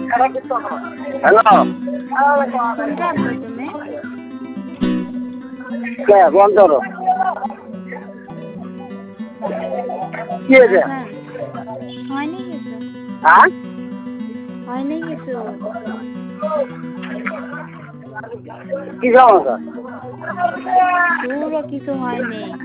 Hello কোনটা প্রথমে? কে বন্ধ করো কি হয়েছে হ্যাঁ হয়নি কিছু, হ্যাঁ হয়নি কিছু। কি সমস্যা পুরো কিছু হয়নি।